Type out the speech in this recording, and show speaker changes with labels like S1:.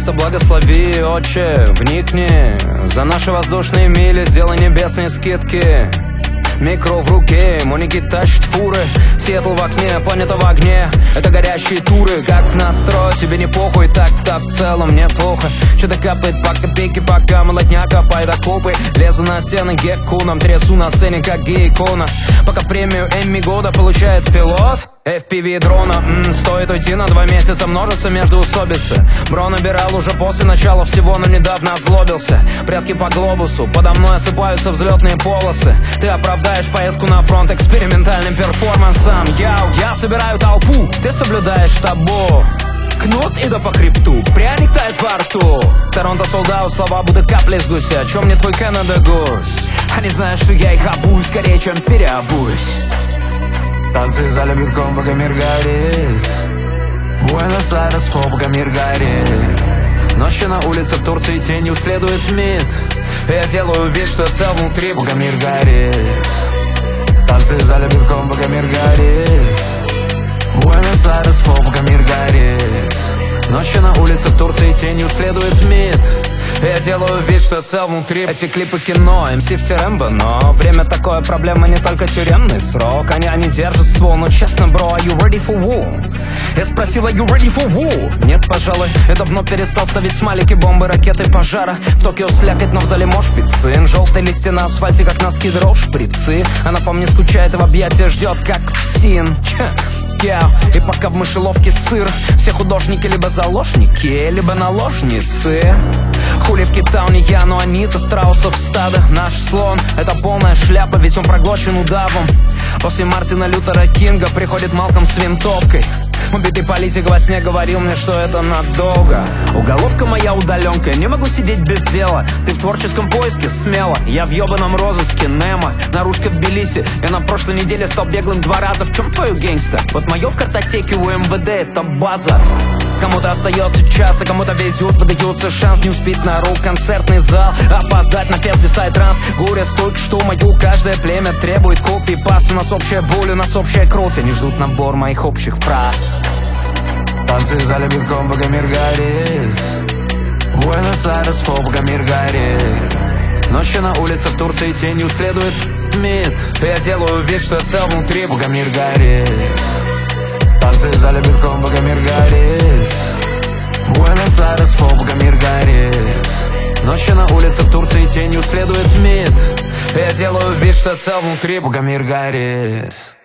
S1: Пожалуйста, благослови, Отче, вникни. За наши воздушные мили сделай небесные скидки. Микро в руке, Моники тащит фуры. Сиэтл в окне, планета в огне. Это горящие туры, как настрой, тебе не похуй. Так-то в целом неплохо. Что-то капает по копейке, пока молодня копает окопы. Лезу на стены геккуном, трясу на сцене, как гей-икона. Пока премию Эмми года получает пилот FPV дрона. Стоит уйти на 2 месяца, множится междоусобицы. Бро набирал уже после начала всего, но недавно озлобился. Прятки по глобусу, подо мной осыпаются взлетные полосы. Ты оправдаешь поездку на фронт экспериментальным перформансом. Я собираю толпу, ты соблюдаешь табу. Кнут и да по хребту, пряник тает во рту. Торонто солдат, слова будто капли с гуся. О чем мне твой Canada Goose? Они знают, что я их обуюсь скорее, чем переобуюсь. Танцы за битком, пока мир горит. Буэнос-Айрес, фо, пока мир горит. Ночью на улице в Турции тенью следует МИД. Я делаю вид, что цел внутри, пока мир горит. Танцы за битком, пока мир горит. Буэнос-Айрес, фо, пока мир горит. Ночью на улице в Турции тенью следует МИД. Я делаю вид, что цел внутри. Эти клипы кино, МС все Рэмбо. Но время такое, проблема не только тюремный срок. Они держат ствол, но честно, бро, are you ready for war? Я спросил, are you ready for war? Нет, пожалуй, я давно перестал ставить смайлики, бомбы, ракеты, пожара. В Токио слякоть, но в зале мош пиццы. Желтые листья на асфальте, как носки дров, шприцы. Она по мне скучает и в объятия ждет, как псин. И пока в мышеловке сыр, все художники либо заложники, либо наложницы. Хули в Кейптауне я, но они-то страусов стадо. Наш слон — это полная шляпа, ведь он проглочен удавом. После Мартина Лютера Кинга приходит Малком с винтовкой. Убитый политик во сне говорил мне, что это надолго. Уголовка моя удаленка, не могу сидеть без дела. Ты в творческом поиске смело, я в ебаном розыске Немо. Наружка в Тбилиси, я на прошлой неделе стал беглым 2 раза. В чем твою гангста? Вот мое в картотеке у МВД — это база. Кому-то остается час, а кому-то везет, выдается шанс не успеть на рок-концертный зал. Опоздать на фест Десайтранс. Гуря столько, что мою каждое племя требует копий-паст. У нас общая боль, у нас общая кровь. Они ждут набор моих общих фраз. Танцы за битком, пока мир горит. Буэнос-Айрес, фо, пока мир горит. Ночью на улице в Турции тенью следует МИД. Я делаю вид, что цел внутри, пока мир горит. Танцы за битком, пока мир горит. Буэнос-Айрес, фо, пока мир горит. Ночью на улице в Турции тенью следует МИД. Я делаю вид, что цел внутри, пока мир горит.